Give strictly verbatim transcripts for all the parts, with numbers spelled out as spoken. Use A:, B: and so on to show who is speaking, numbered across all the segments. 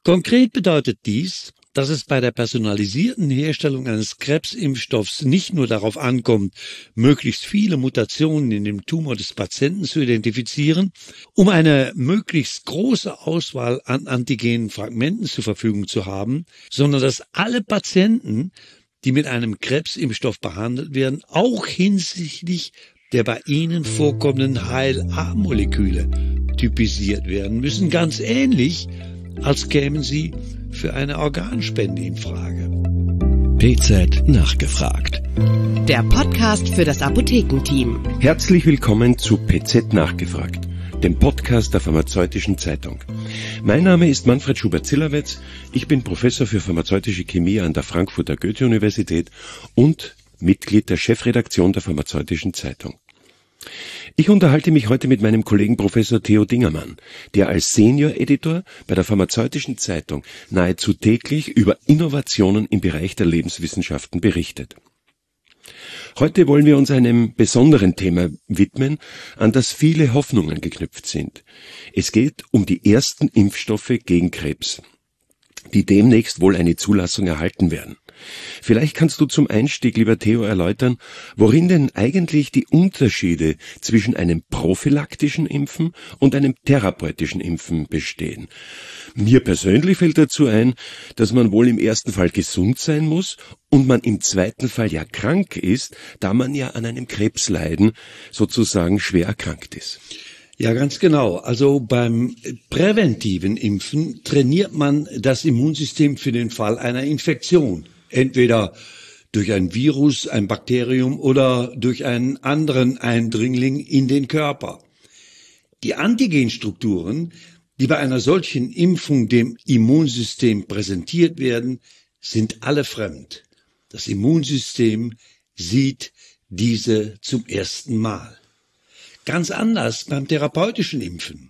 A: Konkret bedeutet dies, dass es bei der personalisierten Herstellung eines Krebsimpfstoffs nicht nur darauf ankommt, möglichst viele Mutationen in dem Tumor des Patienten zu identifizieren, um eine möglichst große Auswahl an antigenen Fragmenten zur Verfügung zu haben, sondern dass alle Patienten, die mit einem Krebsimpfstoff behandelt werden, auch hinsichtlich der bei ihnen vorkommenden Heil-A-Moleküle typisiert werden müssen, ganz ähnlich, als kämen sie für eine Organspende in Frage.
B: P Z nachgefragt.
C: Der Podcast für das Apothekenteam.
B: Herzlich willkommen zu P Z nachgefragt, dem Podcast der Pharmazeutischen Zeitung. Mein Name ist Manfred Schubert-Zillerwetz. Ich bin Professor für pharmazeutische Chemie an der Frankfurter Goethe-Universität und Mitglied der Chefredaktion der Pharmazeutischen Zeitung. Ich unterhalte mich heute mit meinem Kollegen Professor Theo Dingermann, der als Senior-Editor bei der Pharmazeutischen Zeitung nahezu täglich über Innovationen im Bereich der Lebenswissenschaften berichtet. Heute wollen wir uns einem besonderen Thema widmen, an das viele Hoffnungen geknüpft sind. Es geht um die ersten Impfstoffe gegen Krebs, die demnächst wohl eine Zulassung erhalten werden. Vielleicht kannst du zum Einstieg, lieber Theo, erläutern, worin denn eigentlich die Unterschiede zwischen einem prophylaktischen Impfen und einem therapeutischen Impfen bestehen. Mir persönlich fällt dazu ein, dass man wohl im ersten Fall gesund sein muss und man im zweiten Fall ja krank ist, da man ja an einem Krebsleiden sozusagen schwer erkrankt ist.
A: Ja, ganz genau. Also beim präventiven Impfen trainiert man das Immunsystem für den Fall einer Infektion. Entweder durch ein Virus, ein Bakterium oder durch einen anderen Eindringling in den Körper. Die Antigenstrukturen, die bei einer solchen Impfung dem Immunsystem präsentiert werden, sind alle fremd. Das Immunsystem sieht diese zum ersten Mal. Ganz anders beim therapeutischen Impfen.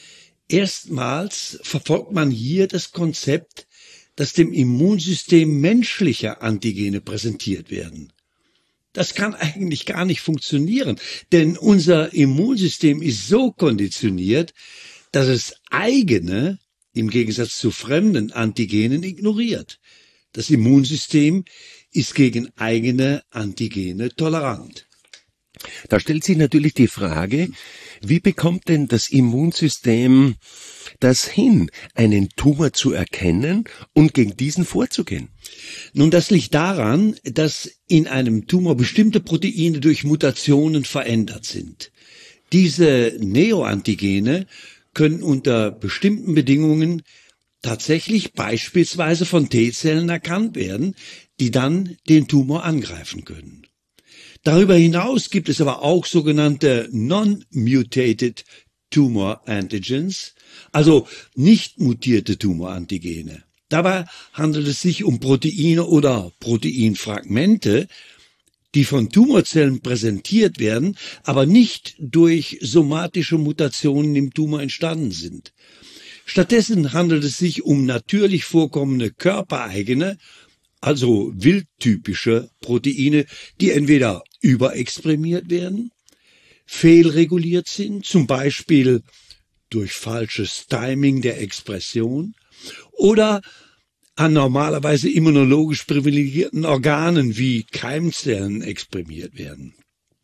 A: Erstmals verfolgt man hier das Konzept, dass dem Immunsystem menschliche Antigene präsentiert werden. Das kann eigentlich gar nicht funktionieren, denn unser Immunsystem ist so konditioniert, dass es eigene, im Gegensatz zu fremden Antigenen, ignoriert. Das Immunsystem ist gegen eigene Antigene tolerant.
B: Da stellt sich natürlich die Frage, wie bekommt denn das Immunsystem das hin, einen Tumor zu erkennen und gegen diesen vorzugehen?
A: Nun, das liegt daran, dass in einem Tumor bestimmte Proteine durch Mutationen verändert sind. Diese Neoantigene können unter bestimmten Bedingungen tatsächlich beispielsweise von T-Zellen erkannt werden, die dann den Tumor angreifen können. Darüber hinaus gibt es aber auch sogenannte Non-Mutated Tumor Antigens, also nicht mutierte Tumorantigene. Dabei handelt es sich um Proteine oder Proteinfragmente, die von Tumorzellen präsentiert werden, aber nicht durch somatische Mutationen im Tumor entstanden sind. Stattdessen handelt es sich um natürlich vorkommende körpereigene, also wildtypische Proteine, die entweder überexprimiert werden, fehlreguliert sind, zum Beispiel durch falsches Timing der Expression oder an normalerweise immunologisch privilegierten Organen wie Keimzellen exprimiert werden.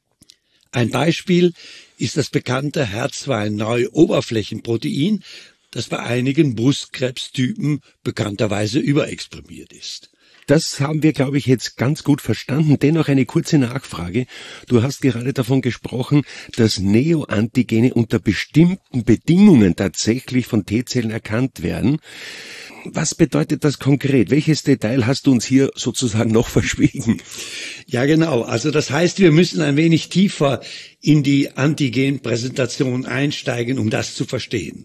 A: Ein Beispiel ist das bekannte H E R zwei Neu-Oberflächenprotein, das bei einigen Brustkrebstypen bekannterweise überexprimiert ist.
B: Das haben wir, glaube ich, jetzt ganz gut verstanden. Dennoch eine kurze Nachfrage. Du hast gerade davon gesprochen, dass Neoantigene unter bestimmten Bedingungen tatsächlich von T-Zellen erkannt werden. Was bedeutet das konkret? Welches Detail hast du uns hier sozusagen noch verschwiegen?
A: Ja, genau. Also das heißt, wir müssen ein wenig tiefer in die Antigenpräsentation einsteigen, um das zu verstehen.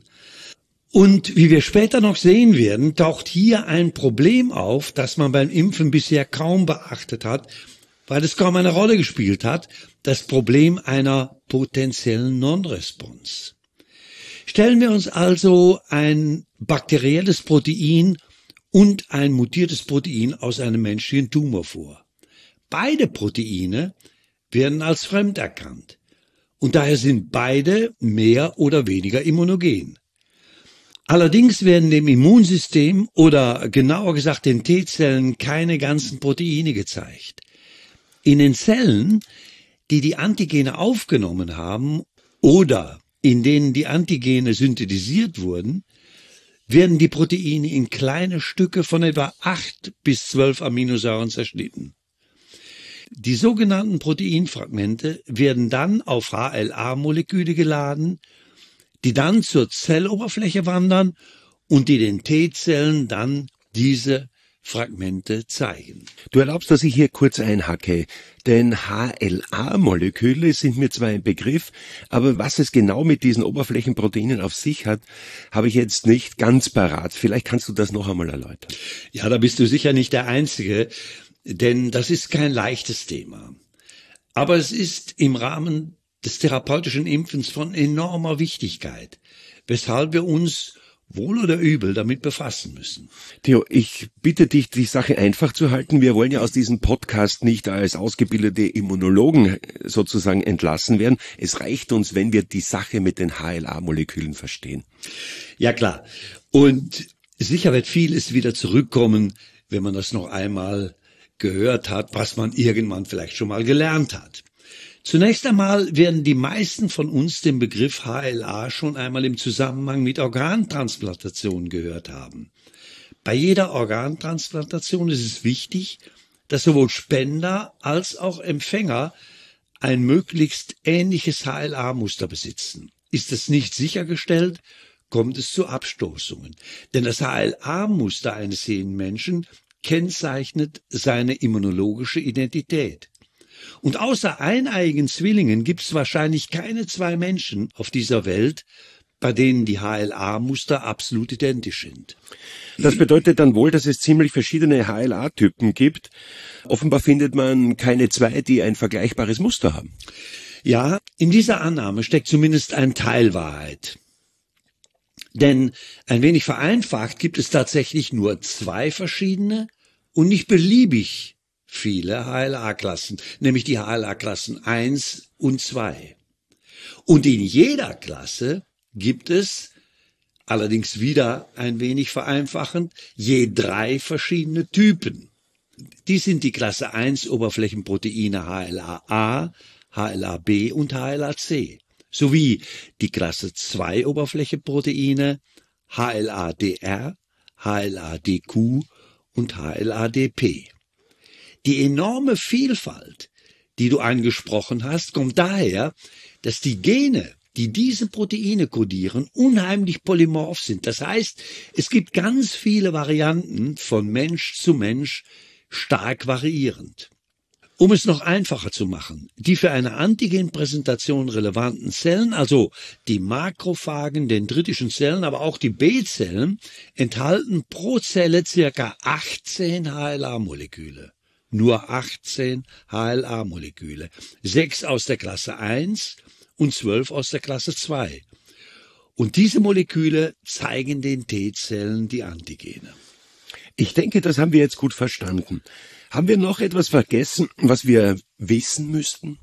A: Und wie wir später noch sehen werden, taucht hier ein Problem auf, das man beim Impfen bisher kaum beachtet hat, weil es kaum eine Rolle gespielt hat, das Problem einer potenziellen Non-Response. Stellen wir uns also ein bakterielles Protein und ein mutiertes Protein aus einem menschlichen Tumor vor. Beide Proteine werden als fremd erkannt und daher sind beide mehr oder weniger immunogen. Allerdings werden dem Immunsystem oder genauer gesagt den T-Zellen keine ganzen Proteine gezeigt. In den Zellen, die die Antigene aufgenommen haben oder in denen die Antigene synthetisiert wurden, werden die Proteine in kleine Stücke von etwa acht bis zwölf Aminosäuren zerschnitten. Die sogenannten Proteinfragmente werden dann auf H L A-Moleküle geladen, die dann zur Zelloberfläche wandern und die den T-Zellen dann diese Fragmente zeigen.
B: Du erlaubst, dass ich hier kurz einhacke, denn H L A-Moleküle sind mir zwar ein Begriff, aber was es genau mit diesen Oberflächenproteinen auf sich hat, habe ich jetzt nicht ganz parat. Vielleicht kannst du das noch einmal erläutern.
A: Ja, da bist du sicher nicht der Einzige, denn das ist kein leichtes Thema. Aber es ist im Rahmen des therapeutischen Impfens von enormer Wichtigkeit, weshalb wir uns wohl oder übel damit befassen müssen.
B: Theo, ich bitte dich, die Sache einfach zu halten. Wir wollen ja aus diesem Podcast nicht als ausgebildete Immunologen sozusagen entlassen werden. Es reicht uns, wenn wir die Sache mit den H L A-Molekülen verstehen.
A: Ja klar. Und sicher wird vieles wieder zurückkommen, wenn man das noch einmal gehört hat, was man irgendwann vielleicht schon mal gelernt hat. Zunächst einmal werden die meisten von uns den Begriff H L A schon einmal im Zusammenhang mit Organtransplantation gehört haben. Bei jeder Organtransplantation ist es wichtig, dass sowohl Spender als auch Empfänger ein möglichst ähnliches H L A-Muster besitzen. Ist es nicht sichergestellt, kommt es zu Abstoßungen. Denn das H L A-Muster eines jeden Menschen kennzeichnet seine immunologische Identität. Und außer eineiigen Zwillingen gibt es wahrscheinlich keine zwei Menschen auf dieser Welt, bei denen die H L A-Muster absolut identisch sind.
B: Das bedeutet dann wohl, dass es ziemlich verschiedene H L A-Typen gibt. Offenbar findet man keine zwei, die ein vergleichbares Muster haben.
A: Ja, in dieser Annahme steckt zumindest ein Teil Wahrheit. Denn ein wenig vereinfacht gibt es tatsächlich nur zwei verschiedene und nicht beliebig viele H L A-Klassen, nämlich die H L A-Klassen eins und zwei. Und in jeder Klasse gibt es, allerdings wieder ein wenig vereinfachend, je drei verschiedene Typen. Die sind die Klasse eins Oberflächenproteine H L A-A, H L A-B und H L A-C, sowie die Klasse zwei Oberflächenproteine H L A-D R, H L A-D Q und H L A-D P. Die enorme Vielfalt, die du angesprochen hast, kommt daher, dass die Gene, die diese Proteine kodieren, unheimlich polymorph sind. Das heißt, es gibt ganz viele Varianten von Mensch zu Mensch, stark variierend. Um es noch einfacher zu machen, die für eine Antigenpräsentation relevanten Zellen, also die Makrophagen, dendritischen Zellen, aber auch die B-Zellen, enthalten pro Zelle circa achtzehn H L A-Moleküle. Nur achtzehn H L A-Moleküle, sechs aus der Klasse eins und zwölf aus der Klasse zwei. Und diese Moleküle zeigen den T-Zellen die Antigene.
B: Ich denke, das haben wir jetzt gut verstanden. Haben wir noch etwas vergessen, was wir wissen müssten?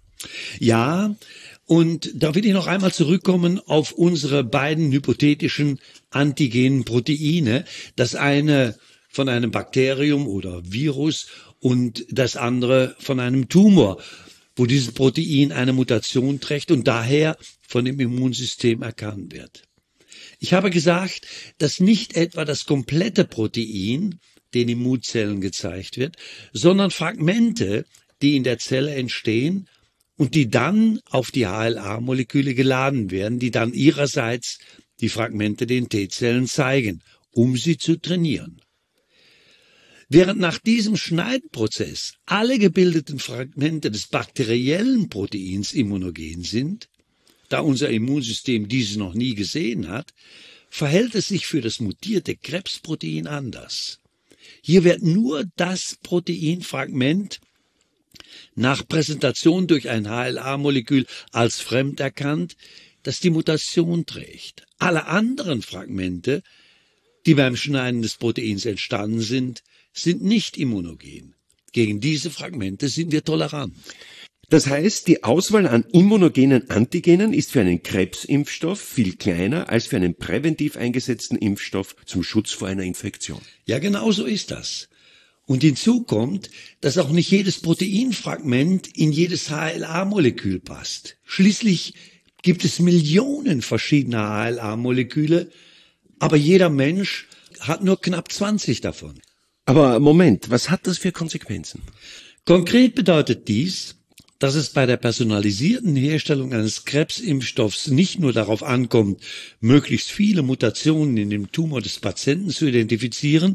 A: Ja, und da will ich noch einmal zurückkommen auf unsere beiden hypothetischen antigenen Proteine. Das eine von einem Bakterium oder Virus und das andere von einem Tumor, wo dieses Protein eine Mutation trägt und daher von dem Immunsystem erkannt wird. Ich habe gesagt, dass nicht etwa das komplette Protein den Immunzellen gezeigt wird, sondern Fragmente, die in der Zelle entstehen und die dann auf die H L A-Moleküle geladen werden, die dann ihrerseits die Fragmente den T-Zellen zeigen, um sie zu trainieren. Während nach diesem Schneidprozess alle gebildeten Fragmente des bakteriellen Proteins immunogen sind, da unser Immunsystem diese noch nie gesehen hat, verhält es sich für das mutierte Krebsprotein anders. Hier wird nur das Proteinfragment nach Präsentation durch ein H L A-Molekül als fremd erkannt, das die Mutation trägt. Alle anderen Fragmente, die beim Schneiden des Proteins entstanden sind, sind nicht immunogen. Gegen diese Fragmente sind wir tolerant.
B: Das heißt, die Auswahl an immunogenen Antigenen ist für einen Krebsimpfstoff viel kleiner als für einen präventiv eingesetzten Impfstoff zum Schutz vor einer Infektion.
A: Ja, genau so ist das. Und hinzu kommt, dass auch nicht jedes Proteinfragment in jedes H L A-Molekül passt. Schließlich gibt es Millionen verschiedener H L A-Moleküle, aber jeder Mensch hat nur knapp zwanzig davon.
B: Aber Moment, was hat das für Konsequenzen?
A: Konkret bedeutet dies, dass es bei der personalisierten Herstellung eines Krebsimpfstoffs nicht nur darauf ankommt, möglichst viele Mutationen in dem Tumor des Patienten zu identifizieren,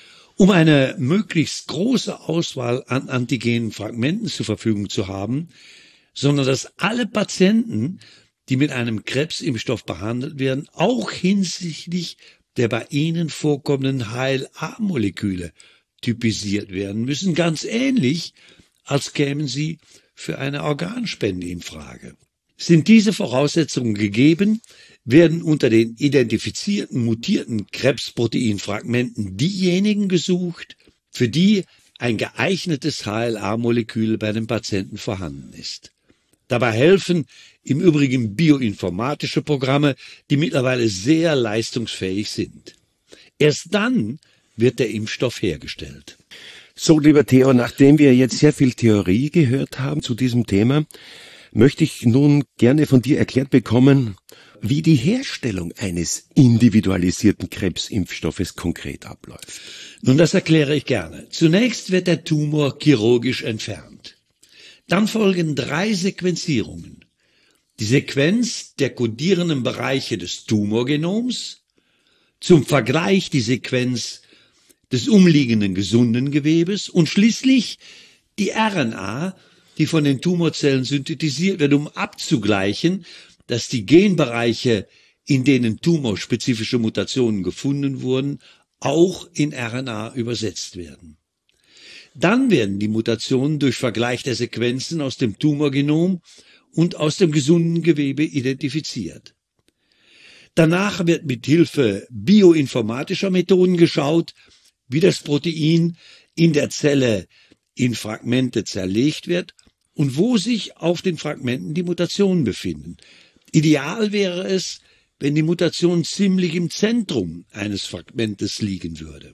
A: um eine möglichst große Auswahl an antigenen Fragmenten zur Verfügung zu haben, sondern dass alle Patienten, die mit einem Krebsimpfstoff behandelt werden, auch hinsichtlich der bei ihnen vorkommenden H L A-Moleküle typisiert werden müssen, ganz ähnlich, als kämen sie für eine Organspende in Frage. Sind diese Voraussetzungen gegeben, werden unter den identifizierten mutierten Krebsproteinfragmenten diejenigen gesucht, für die ein geeignetes H L A-Molekül bei den Patienten vorhanden ist. Dabei helfen im Übrigen bioinformatische Programme, die mittlerweile sehr leistungsfähig sind. Erst dann wird der Impfstoff hergestellt.
B: So, lieber Theo, nachdem wir jetzt sehr viel Theorie gehört haben zu diesem Thema, möchte ich nun gerne von dir erklärt bekommen, wie die Herstellung eines individualisierten Krebsimpfstoffes konkret abläuft.
A: Nun, das erkläre ich gerne. Zunächst wird der Tumor chirurgisch entfernt. Dann folgen drei Sequenzierungen. Die Sequenz der kodierenden Bereiche des Tumorgenoms, zum Vergleich die Sequenz des umliegenden gesunden Gewebes und schließlich die R N A, die von den Tumorzellen synthetisiert wird, um abzugleichen, dass die Genbereiche, in denen tumorspezifische Mutationen gefunden wurden, auch in R N A übersetzt werden. Dann werden die Mutationen durch Vergleich der Sequenzen aus dem Tumorgenom und aus dem gesunden Gewebe identifiziert. Danach wird mit Hilfe bioinformatischer Methoden geschaut, wie das Protein in der Zelle in Fragmente zerlegt wird und wo sich auf den Fragmenten die Mutationen befinden. Ideal wäre es, wenn die Mutation ziemlich im Zentrum eines Fragmentes liegen würde.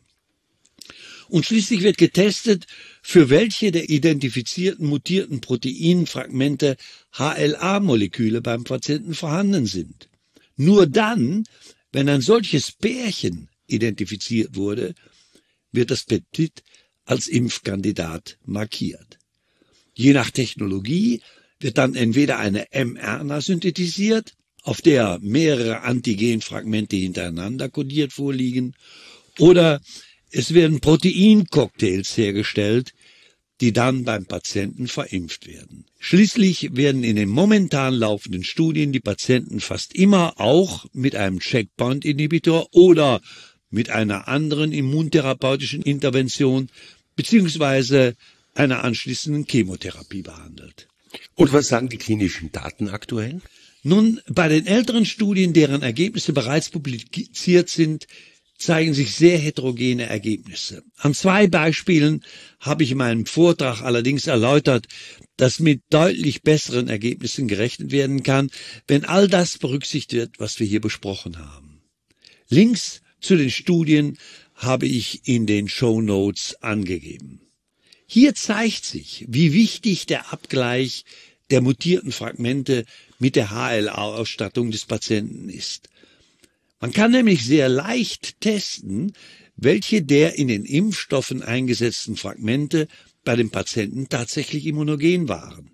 A: Und schließlich wird getestet, für welche der identifizierten mutierten Proteinfragmente H L A-Moleküle beim Patienten vorhanden sind. Nur dann, wenn ein solches Pärchen identifiziert wurde, wird das Peptid als Impfkandidat markiert. Je nach Technologie wird dann entweder eine mRNA synthetisiert, auf der mehrere Antigenfragmente hintereinander kodiert vorliegen, oder es werden Proteincocktails hergestellt, die dann beim Patienten verimpft werden. Schließlich werden in den momentan laufenden Studien die Patienten fast immer auch mit einem Checkpoint-Inhibitor oder mit einer anderen immuntherapeutischen Intervention beziehungsweise einer anschließenden Chemotherapie behandelt.
B: Und was sagen die klinischen Daten aktuell?
A: Nun, bei den älteren Studien, deren Ergebnisse bereits publiziert sind, zeigen sich sehr heterogene Ergebnisse. An zwei Beispielen habe ich in meinem Vortrag allerdings erläutert, dass mit deutlich besseren Ergebnissen gerechnet werden kann, wenn all das berücksichtigt wird, was wir hier besprochen haben. Links zu den Studien habe ich in den Shownotes angegeben. Hier zeigt sich, wie wichtig der Abgleich der mutierten Fragmente mit der H L A-Ausstattung des Patienten ist. Man kann nämlich sehr leicht testen, welche der in den Impfstoffen eingesetzten Fragmente bei dem Patienten tatsächlich immunogen waren.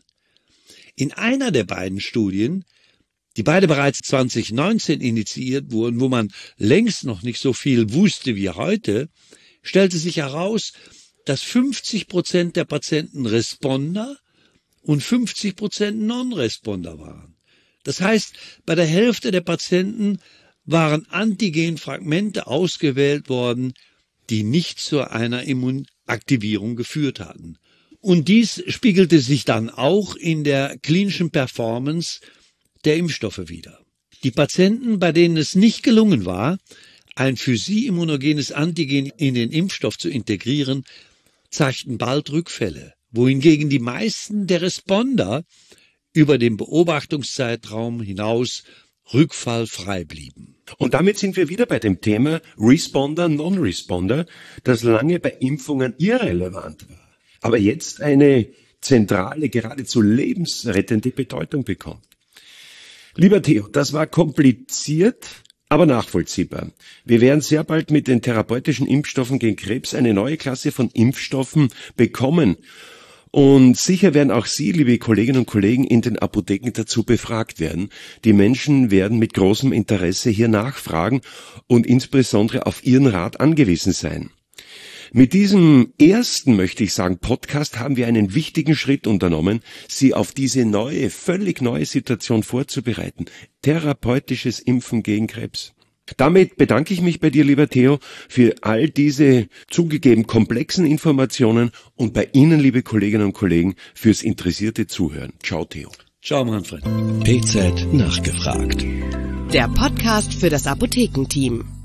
A: In einer der beiden Studien, die beide bereits zwanzig neunzehn initiiert wurden, wo man längst noch nicht so viel wusste wie heute, stellte sich heraus, dass fünfzig Prozent der Patienten Responder und fünfzig Prozent Non-Responder waren. Das heißt, bei der Hälfte der Patienten waren Antigenfragmente ausgewählt worden, die nicht zu einer Immunaktivierung geführt hatten. Und dies spiegelte sich dann auch in der klinischen Performance der Impfstoffe wider. Die Patienten, bei denen es nicht gelungen war, ein für sie immunogenes Antigen in den Impfstoff zu integrieren, zeigten bald Rückfälle wohingegen die meisten der Responder über den Beobachtungszeitraum hinaus rückfallfrei blieben.
B: Und damit sind wir wieder bei dem Thema Responder, Non-Responder, das lange bei Impfungen irrelevant war, aber jetzt eine zentrale, geradezu lebensrettende Bedeutung bekommt. Lieber Theo, das war kompliziert, aber nachvollziehbar. Wir werden sehr bald mit den therapeutischen Impfstoffen gegen Krebs eine neue Klasse von Impfstoffen bekommen. Und sicher werden auch Sie, liebe Kolleginnen und Kollegen, in den Apotheken dazu befragt werden. Die Menschen werden mit großem Interesse hier nachfragen und insbesondere auf Ihren Rat angewiesen sein. Mit diesem ersten, möchte ich sagen, Podcast haben wir einen wichtigen Schritt unternommen, Sie auf diese neue, völlig neue Situation vorzubereiten. Therapeutisches Impfen gegen Krebs. Damit bedanke ich mich bei dir, lieber Theo, für all diese zugegeben komplexen Informationen und bei Ihnen, liebe Kolleginnen und Kollegen, fürs interessierte Zuhören. Ciao, Theo.
A: Ciao, Manfred.
C: P Z nachgefragt. Der Podcast für das Apothekenteam.